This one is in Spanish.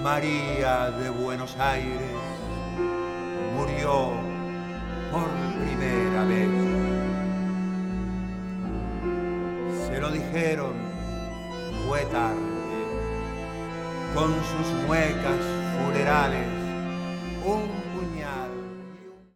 María de Buenos Aires murió por primera vez. Se lo dijeron, fue tarde, con sus muecas funerales, un